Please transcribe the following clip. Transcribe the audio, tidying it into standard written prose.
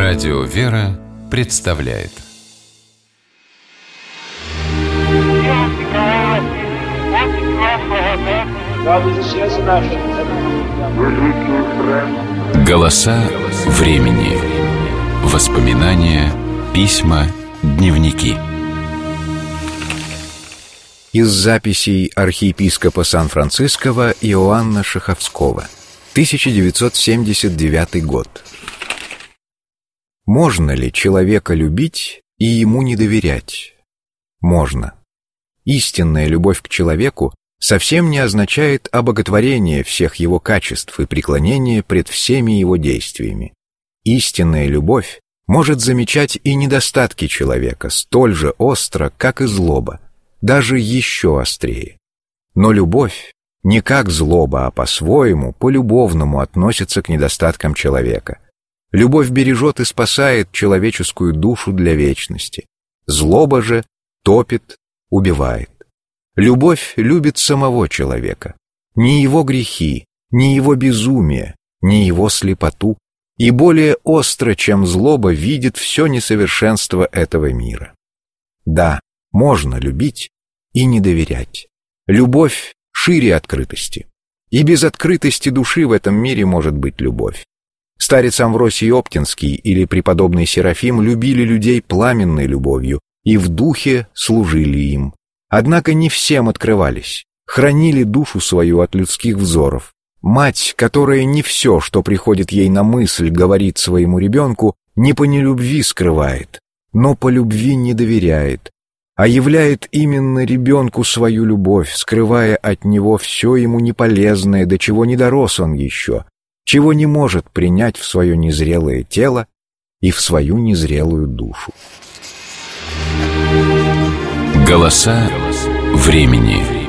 Радио «Вера» представляет «Голоса времени». Воспоминания, письма, дневники. Из записей архиепископа Сан-Франциского Иоанна Шаховского, 1979 год. Можно ли человека любить и ему не доверять? Можно. Истинная любовь к человеку совсем не означает обоготворение всех его качеств и преклонение пред всеми его действиями. Истинная любовь может замечать и недостатки человека столь же остро, как и злоба, даже еще острее. Но любовь не как злоба, а по-своему, по-любовному относится к недостаткам человека. Любовь бережет и спасает человеческую душу для вечности. Злоба же топит, убивает. Любовь любит самого человека, не его грехи, не его безумие, не его слепоту, и более остро, чем злоба, видит все несовершенство этого мира. Да, можно любить и не доверять. Любовь шире открытости. И без открытости души в этом мире может быть любовь. Старец Амвросий Оптинский или преподобный Серафим любили людей пламенной любовью и в духе служили им. Однако не всем открывались, хранили душу свою от людских взоров. Мать, которая не все, что приходит ей на мысль, говорит своему ребенку, не по нелюбви скрывает, но по любви не доверяет, а являет именно ребенку свою любовь, скрывая от него все ему неполезное, до чего не дорос он еще, чего не может принять в свое незрелое тело и в свою незрелую душу. Голоса времени.